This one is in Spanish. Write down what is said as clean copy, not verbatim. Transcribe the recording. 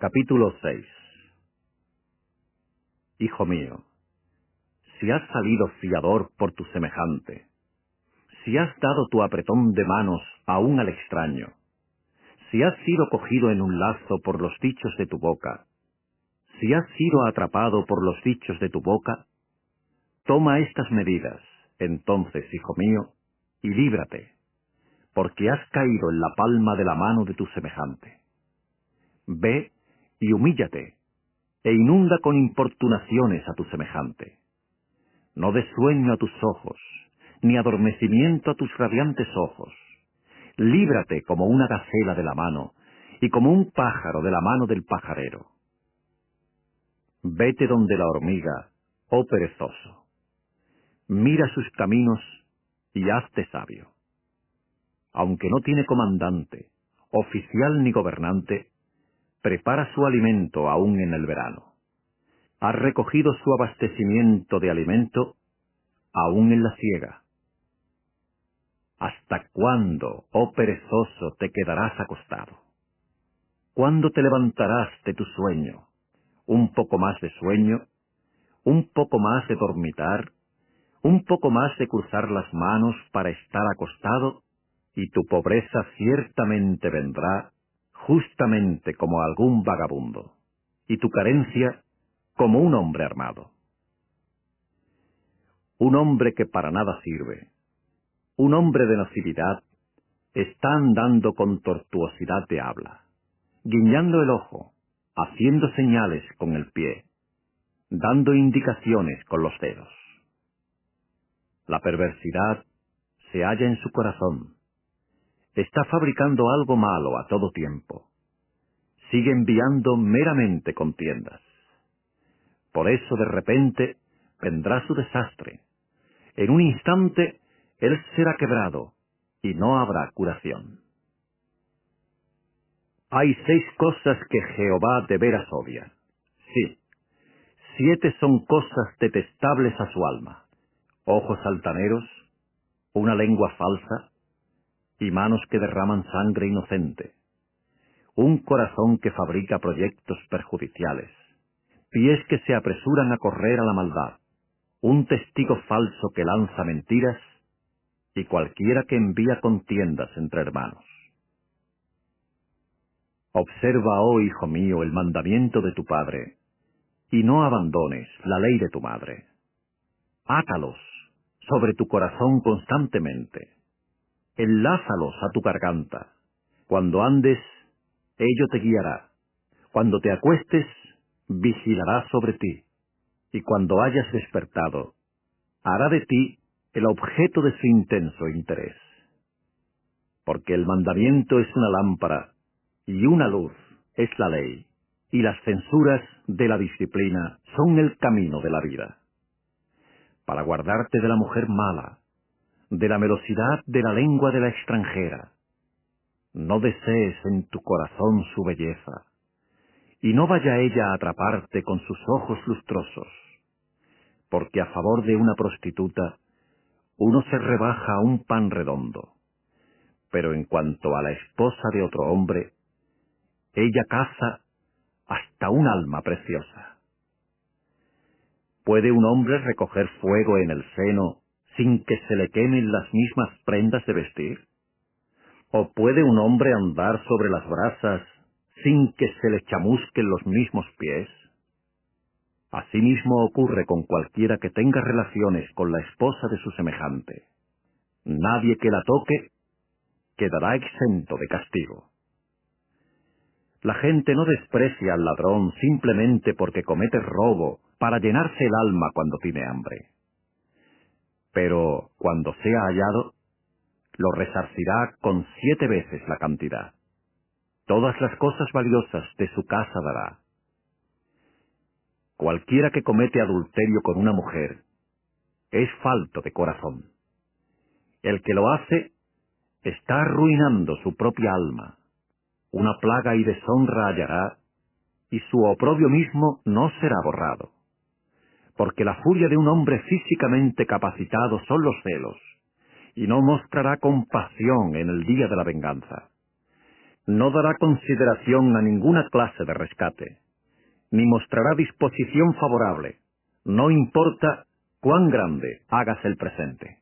Capítulo 6. Hijo mío, si has salido fiador por tu semejante, si has dado tu apretón de manos aún al extraño, si has sido cogido en un lazo por los dichos de tu boca, si has sido atrapado por los dichos de tu boca, toma estas medidas, entonces, hijo mío, y líbrate, porque has caído en la palma de la mano de tu semejante. Ve y humíllate, e inunda con importunaciones a tu semejante. No des sueño a tus ojos, ni adormecimiento a tus radiantes ojos. Líbrate como una gacela de la mano, y como un pájaro de la mano del pajarero. Vete donde la hormiga, oh perezoso. Mira sus caminos y hazte sabio. Aunque no tiene comandante, oficial ni gobernante, prepara su alimento aún en el verano. Ha recogido su abastecimiento de alimento aún en la siega. ¿Hasta cuándo, oh perezoso, te quedarás acostado? ¿Cuándo te levantarás de tu sueño? ¿Un poco más de sueño? ¿Un poco más de dormitar? ¿Un poco más de cruzar las manos para estar acostado? Y tu pobreza ciertamente vendrá, justamente como algún vagabundo, y tu carencia como un hombre armado. Un hombre que para nada sirve, un hombre de nocividad, está andando con tortuosidad de habla, guiñando el ojo, haciendo señales con el pie, dando indicaciones con los dedos. La perversidad se halla en su corazón. Está fabricando algo malo a todo tiempo. Sigue enviando meramente contiendas. Por eso de repente vendrá su desastre. En un instante él será quebrado y no habrá curación. Hay 6 cosas que Jehová de veras odia. Sí, 7 son cosas detestables a su alma: ojos altaneros, una lengua falsa, y manos que derraman sangre inocente, un corazón que fabrica proyectos perjudiciales, pies que se apresuran a correr a la maldad, un testigo falso que lanza mentiras, y cualquiera que envía contiendas entre hermanos. Observa, oh hijo mío, el mandamiento de tu padre, y no abandones la ley de tu madre. Átalos sobre tu corazón constantemente. Enlázalos a tu garganta. Cuando andes, ello te guiará. Cuando te acuestes, vigilará sobre ti. Y cuando hayas despertado, hará de ti el objeto de su intenso interés. Porque el mandamiento es una lámpara, y una luz es la ley, y las censuras de la disciplina son el camino de la vida. Para guardarte de la mujer mala, de la melosidad de la lengua de la extranjera. No desees en tu corazón su belleza, y no vaya ella a atraparte con sus ojos lustrosos, porque a favor de una prostituta uno se rebaja a un pan redondo, pero en cuanto a la esposa de otro hombre, ella caza hasta un alma preciosa. ¿Puede un hombre recoger fuego en el seno sin que se le quemen las mismas prendas de vestir? ¿O puede un hombre andar sobre las brasas sin que se le chamusquen los mismos pies? Asimismo ocurre con cualquiera que tenga relaciones con la esposa de su semejante. Nadie que la toque quedará exento de castigo. La gente no desprecia al ladrón simplemente porque comete robo para llenarse el alma cuando tiene hambre. Pero cuando sea hallado, lo resarcirá con 7 veces la cantidad. Todas las cosas valiosas de su casa dará. Cualquiera que comete adulterio con una mujer es falto de corazón. El que lo hace está arruinando su propia alma. Una plaga y deshonra hallará, y su oprobio mismo no será borrado. Porque la furia de un hombre físicamente capacitado son los celos, y no mostrará compasión en el día de la venganza. No dará consideración a ninguna clase de rescate, ni mostrará disposición favorable, no importa cuán grande hagas el presente.